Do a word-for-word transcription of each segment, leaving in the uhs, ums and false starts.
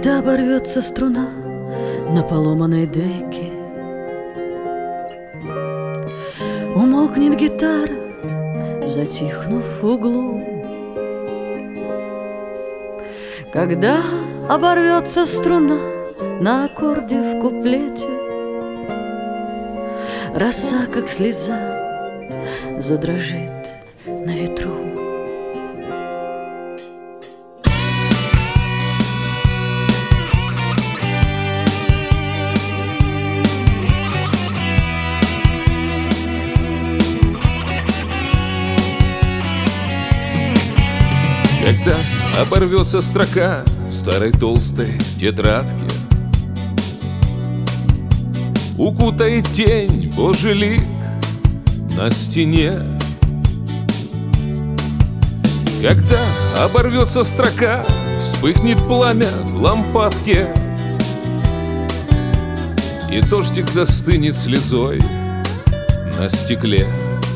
Когда оборвется струна на поломанной деке, умолкнет гитара, затихнув в углу. Когда оборвется струна на аккорде в куплете, роса, как слеза, задрожит на ветру. Когда оборвется строка в старой толстой тетрадке, укутает тень Божий лик на стене. Когда оборвется строка, вспыхнет пламя в лампадке, и дождик застынет слезой на стекле.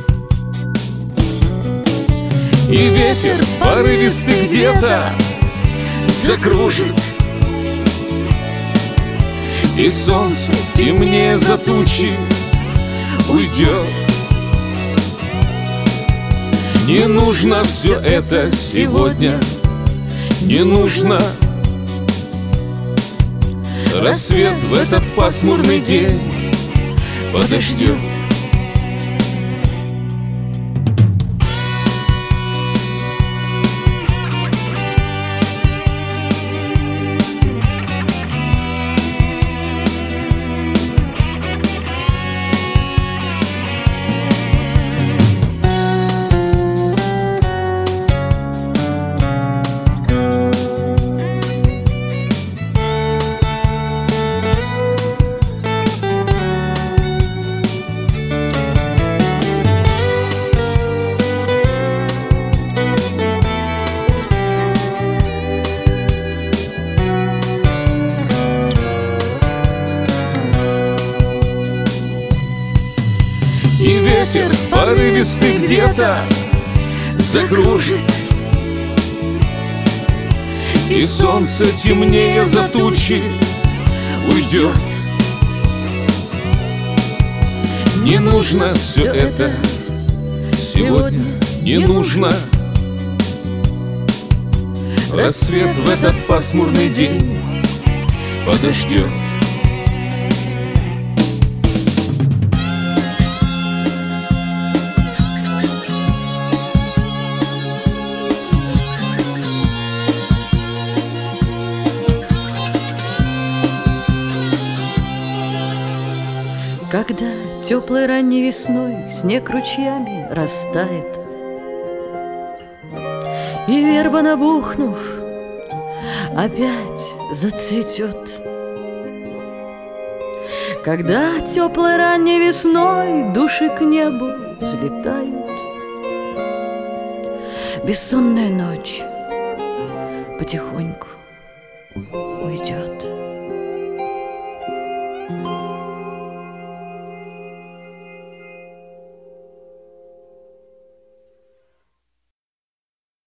И ветер порывистый где-то закружит, и солнце темнее за тучи уйдет. Не нужно все это сегодня, не нужно. Рассвет в этот пасмурный день подождет. И ветер порывистый где-то закружит, и солнце темнее за тучи уйдет. Не нужно все это сегодня, не нужно. Рассвет в этот пасмурный день подождет. Когда теплой ранней весной снег ручьями растает, и верба, набухнув, опять зацветет. Когда теплой ранней весной души к небу взлетают, бессонная ночь потихоньку уйдет.